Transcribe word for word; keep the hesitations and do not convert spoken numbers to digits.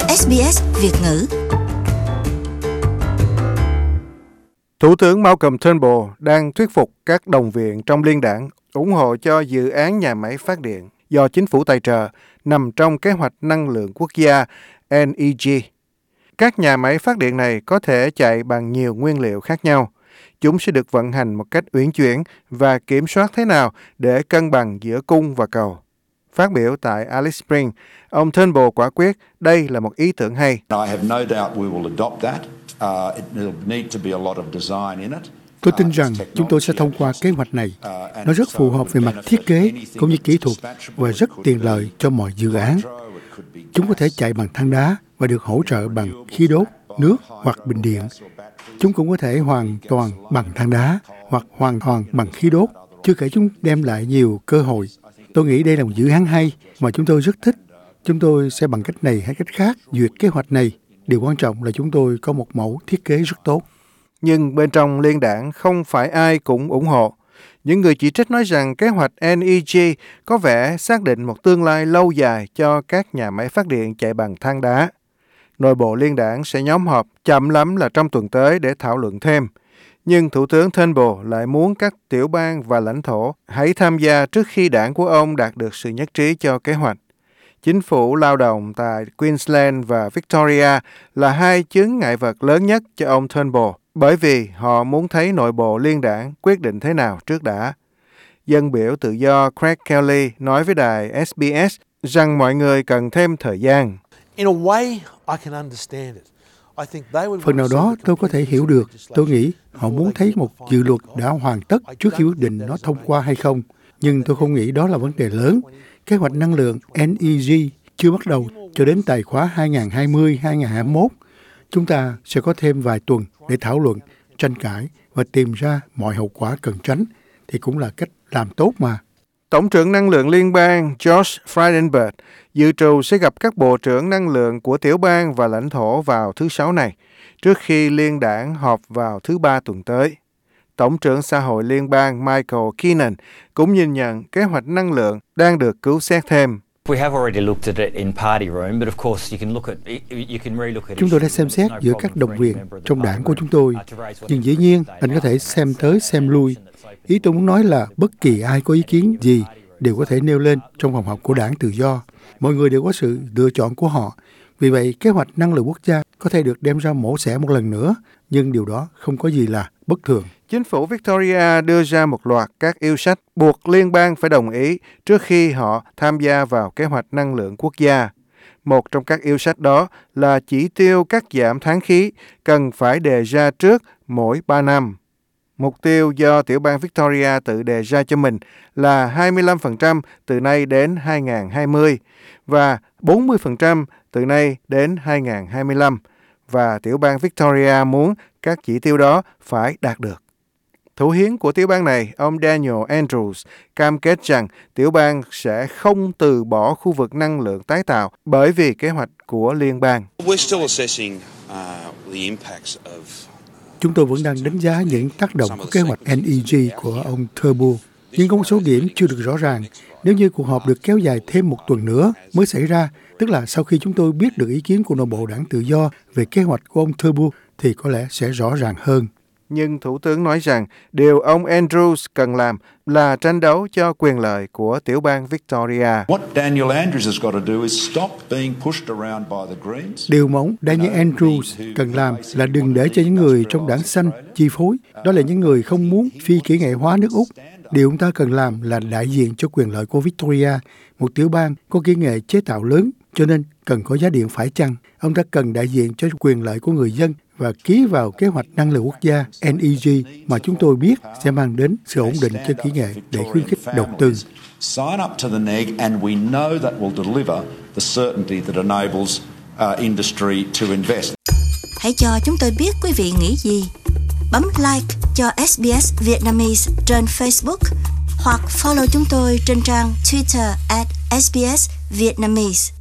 ét bê ét Việt ngữ. Thủ tướng Malcolm Turnbull đang thuyết phục các đồng viện trong liên đảng ủng hộ cho dự án nhà máy phát điện do chính phủ tài trợ nằm trong kế hoạch năng lượng quốc gia en e giê. Các nhà máy phát điện này có thể chạy bằng nhiều nguyên liệu khác nhau. Chúng sẽ được vận hành một cách uyển chuyển và kiểm soát thế nào để cân bằng giữa cung và cầu. Phát biểu tại Alice Springs, ông Turnbull quả quyết đây là một ý tưởng hay. Tôi tin rằng chúng tôi sẽ thông qua kế hoạch này. Nó rất phù hợp về mặt thiết kế cũng như kỹ thuật và rất tiện lợi cho mọi dự án. Chúng có thể chạy bằng than đá và được hỗ trợ bằng khí đốt, nước hoặc bình điện. Chúng cũng có thể hoàn toàn bằng than đá hoặc hoàn toàn bằng khí đốt. Chưa kể chúng đem lại nhiều cơ hội. Tôi nghĩ đây là một dự án hay mà chúng tôi rất thích. Chúng tôi sẽ bằng cách này hay cách khác duyệt kế hoạch này. Điều quan trọng là chúng tôi có một mẫu thiết kế rất tốt. Nhưng bên trong liên đảng không phải ai cũng ủng hộ. Những người chỉ trích nói rằng kế hoạch en e giê có vẻ xác định một tương lai lâu dài cho các nhà máy phát điện chạy bằng than đá. Nội bộ liên đảng sẽ nhóm họp chậm lắm là trong tuần tới để thảo luận thêm. Nhưng Thủ tướng Turnbull lại muốn các tiểu bang và lãnh thổ hãy tham gia trước khi đảng của ông đạt được sự nhất trí cho kế hoạch. Chính phủ lao động tại Queensland và Victoria là hai chướng ngại vật lớn nhất cho ông Turnbull, bởi vì họ muốn thấy nội bộ liên đảng quyết định thế nào trước đã. Dân biểu tự do Craig Kelly nói với đài ét bê ét rằng mọi người cần thêm thời gian. Phần nào đó tôi có thể hiểu được. Tôi nghĩ họ muốn thấy một dự luật đã hoàn tất trước khi quyết định nó thông qua hay không. Nhưng tôi không nghĩ đó là vấn đề lớn. Kế hoạch năng lượng en e giê chưa bắt đầu cho đến tài khóa hai nghìn không trăm hai mươi đến hai nghìn không trăm hai mươi mốt. Chúng ta sẽ có thêm vài tuần để thảo luận, tranh cãi và tìm ra mọi hậu quả cần tránh, thì cũng là cách làm tốt mà. Tổng trưởng năng lượng liên bang George Frydenberg dự trù sẽ gặp các bộ trưởng năng lượng của tiểu bang và lãnh thổ vào thứ Sáu này, trước khi liên đảng họp vào thứ Ba tuần tới. Tổng trưởng xã hội liên bang Michael Keenan cũng nhìn nhận kế hoạch năng lượng đang được cứu xét thêm. Chúng tôi đã xem xét giữa các đồng viện trong đảng của chúng tôi, nhưng dĩ nhiên anh có thể xem tới xem lui. Ý tôi muốn nói là bất kỳ ai có ý kiến gì đều có thể nêu lên trong phòng họp của đảng tự do. Mọi người đều có sự lựa chọn của họ. Vì vậy, kế hoạch năng lượng quốc gia có thể được đem ra mổ xẻ một lần nữa, nhưng điều đó không có gì là bất thường. Chính phủ Victoria đưa ra một loạt các yêu sách buộc liên bang phải đồng ý trước khi họ tham gia vào kế hoạch năng lượng quốc gia. Một trong các yêu sách đó là chỉ tiêu cắt giảm tháng khí cần phải đề ra trước mỗi ba năm. Mục tiêu do tiểu bang Victoria tự đề ra cho mình là hai mươi lăm phần trăm từ nay đến hai nghìn không trăm hai mươi và bốn mươi phần trăm từ nay đến hai nghìn không trăm hai mươi lăm, và tiểu bang Victoria muốn các chỉ tiêu đó phải đạt được. Thủ hiến của tiểu bang này, ông Daniel Andrews, cam kết rằng tiểu bang sẽ không từ bỏ khu vực năng lượng tái tạo bởi vì kế hoạch của liên bang. Chúng tôi vẫn đang đánh giá những tác động của kế hoạch en e giê của ông Turnbull, nhưng có một số điểm chưa được rõ ràng. Nếu như cuộc họp được kéo dài thêm một tuần nữa mới xảy ra, tức là sau khi chúng tôi biết được ý kiến của nội bộ đảng tự do về kế hoạch của ông Turnbull, thì có lẽ sẽ rõ ràng hơn. Nhưng Thủ tướng nói rằng điều ông Andrews cần làm là tranh đấu cho quyền lợi của tiểu bang Victoria. Điều mà ông Daniel Andrews cần làm là đừng để cho những người trong đảng xanh chi phối. Đó là những người không muốn phi kỹ nghệ hóa nước Úc. Điều ông ta cần làm là đại diện cho quyền lợi của Victoria, một tiểu bang có kỹ nghệ chế tạo lớn, cho nên cần có giá điện phải chăng. Ông ta cần đại diện cho quyền lợi của người dân và ký vào kế hoạch năng lượng quốc gia en e giê mà chúng tôi biết sẽ mang đến sự ổn định cho kỹ nghệ để khuyến khích đầu tư. Hãy cho chúng tôi biết quý vị nghĩ gì. Bấm like cho ét bê ét Vietnamese trên Facebook hoặc follow chúng tôi trên trang Twitter at ét bê ét Vietnamese.